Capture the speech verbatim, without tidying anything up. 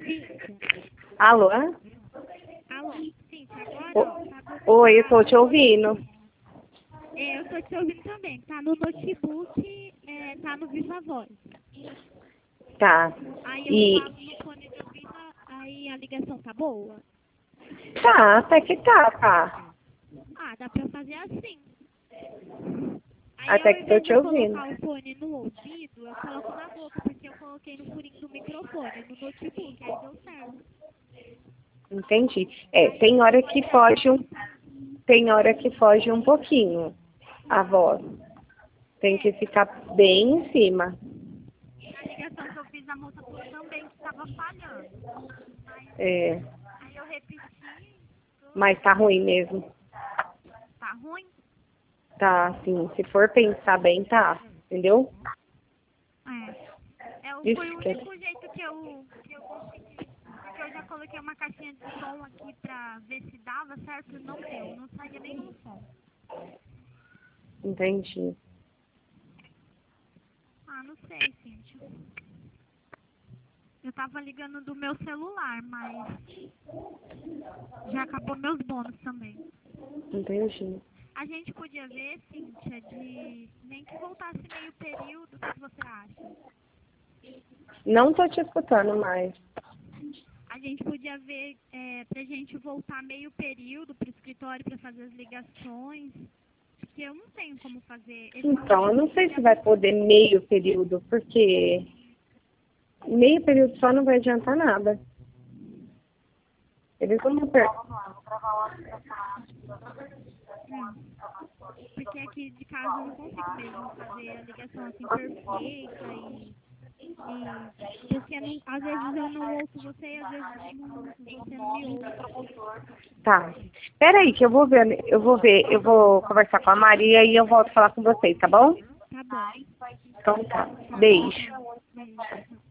Cíntia? Alô? Alô, Cíntia, agora, O- ó, tá do... Oi, eu tô te ouvindo. É, eu tô te ouvindo também. Tá no notebook, é, tá no Viva Voz. Tá. Aí eu E falo no fone de ouvido, aí a ligação tá boa? tá, até que tá, tá. Ah, dá pra fazer assim. Aí Até ao que tô invés de te eu ouvindo. colocar o fone no ouvido, eu coloco na boca, porque eu coloquei no furinho do microfone, no notebook, aí deu certo. Entendi. É, tem hora que foge um, tem hora que foge um pouquinho a voz. Tem que ficar bem em cima. Na ligação que eu fiz a moça falou também que estava falhando. Aí, É, aí eu repeti, tudo, mas tá ruim mesmo. tá ruim? Tá, assim, se for pensar bem, tá. Entendeu? É. É, o- foi o Isso que único jeito que eu, que eu consegui. Porque eu já coloquei uma caixinha de som aqui pra ver se dava certo, não deu, não saía nenhum som. entendi. Ah, não sei, Cíntia. Eu tava ligando do meu celular, mas já acabou meus bônus também. Entendi. A gente podia ver, Cíntia, de nem que voltasse meio período, o que que você acha? Não tô te escutando mais. A gente podia ver é, pra gente voltar meio período pro escritório para fazer as ligações, porque eu não tenho como fazer. Esse Então, eu mês não sei ele é se vai muito... poder meio período, porque meio período só não vai adiantar nada. Eles vão per... Hum, porque aqui de casa eu não consigo mesmo fazer a ligação assim perfeita e... e porque não, às vezes eu não ouço você e às vezes não, você não me ouve. Tá. Espera aí que eu vou ver, eu vou ver, eu vou conversar com a Maria e eu volto a falar com vocês, tá bom? Tá bom. Então tá. Tá, Beijo. tchau. Beijo.